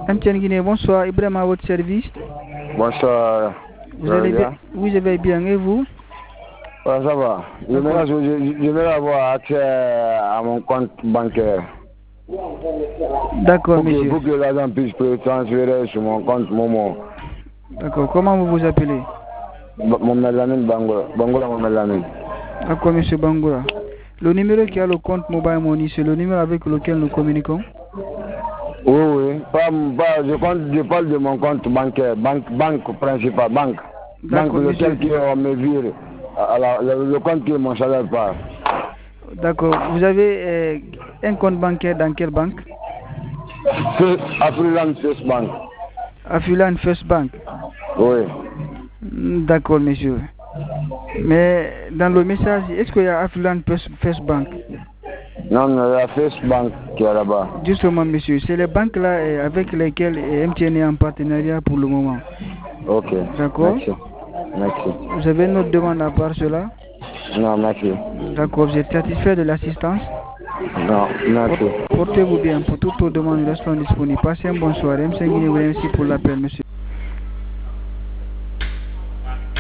MTN Guinée, bonsoir. Ibrahim à votre service. Bonsoir. Vous allez bien? Oui, je vais bien. Et vous? Ouais, ça va. Je vais avoir accès à mon compte bancaire. D'accord, monsieur. Pour que l'argent puisse transférer sur mon compte Momo. D'accord. Comment vous vous appelez? Mohamed Lamine Bangoura. Bangoura Mohamed Lamine. D'accord, monsieur Bangoura. Le numéro qui a le compte Mobile Money, c'est le numéro avec lequel nous communiquons? Oui. Je parle de mon compte bancaire, banque principale, banque. D'accord, banque, monsieur. lequel qui on me vire, le compte qui mon salaire part. D'accord. Vous avez un compte bancaire dans quelle banque? Afriland First Bank. Afriland First Bank. Oui. D'accord, monsieur. Mais dans le message, est-ce qu'il y a Afriland First Bank? Non, il y a First Bank qui est là-bas. Justement, monsieur, c'est les banques là avec lesquelles MTN est en partenariat pour le moment. Ok. D'accord. Merci. Vous avez une autre demande à part cela? Non, merci. D'accord, vous êtes satisfait de l'assistance? Non, merci. Portez-vous bien. Pour toutes vos demandes, nous restons disponibles. Passez un bon soir. M5 Guinée vous remercie pour l'appel, monsieur.